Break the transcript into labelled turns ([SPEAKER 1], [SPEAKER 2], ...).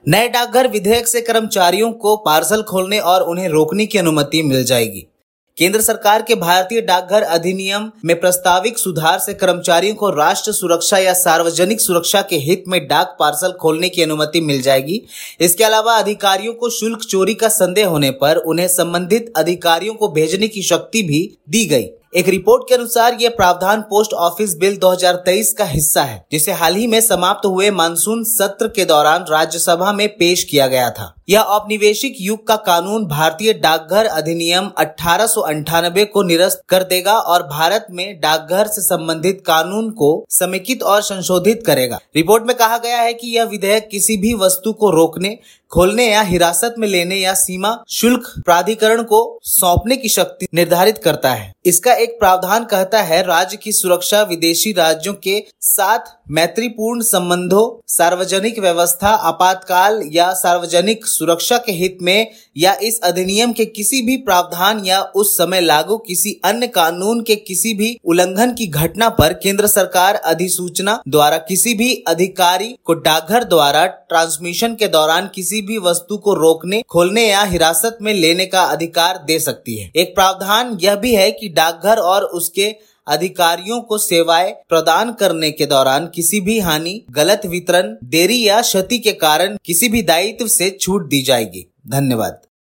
[SPEAKER 1] नए डाकघर विधेयक से कर्मचारियों को पार्सल खोलने और उन्हें रोकने की अनुमति मिल जाएगी। केंद्र सरकार के भारतीय डाकघर अधिनियम में प्रस्तावित सुधार से कर्मचारियों को राष्ट्र सुरक्षा या सार्वजनिक सुरक्षा के हित में डाक पार्सल खोलने की अनुमति मिल जाएगी। इसके अलावा अधिकारियों को शुल्क चोरी का संदेह होने पर उन्हें संबंधित अधिकारियों को भेजने की शक्ति भी दी गई। एक रिपोर्ट के अनुसार यह प्रावधान पोस्ट ऑफिस बिल 2023 का हिस्सा है, जिसे हाल ही में समाप्त हुए मानसून सत्र के दौरान राज्यसभा में पेश किया गया था। यह औपनिवेशिक युग का कानून भारतीय डाकघर अधिनियम 1898 को निरस्त कर देगा और भारत में डाकघर से संबंधित कानून को समेकित और संशोधित करेगा। रिपोर्ट में कहा गया है कि यह विधेयक किसी भी वस्तु को रोकने, खोलने या हिरासत में लेने या सीमा शुल्क प्राधिकरण को सौंपने की शक्ति निर्धारित करता है। इसका एक प्रावधान कहता है, राज्य की सुरक्षा विदेशी राज्यों के साथ मैत्रीपूर्ण संबंधों, सार्वजनिक व्यवस्था, आपातकाल या सार्वजनिक सुरक्षा के हित में या इस अधिनियम के किसी भी प्रावधान या उस समय लागू किसी अन्य कानून के किसी भी उल्लंघन की घटना पर केंद्र सरकार अधिसूचना द्वारा किसी भी अधिकारी को डाकघर द्वारा ट्रांसमिशन के दौरान किसी भी वस्तु को रोकने, खोलने या हिरासत में लेने का अधिकार दे सकती है। एक प्रावधान यह भी है कि डाकघर और उसके अधिकारियों को सेवाएं प्रदान करने के दौरान किसी भी हानि, गलत वितरण, देरी या क्षति के कारण किसी भी दायित्व से छूट दी जाएगी। धन्यवाद।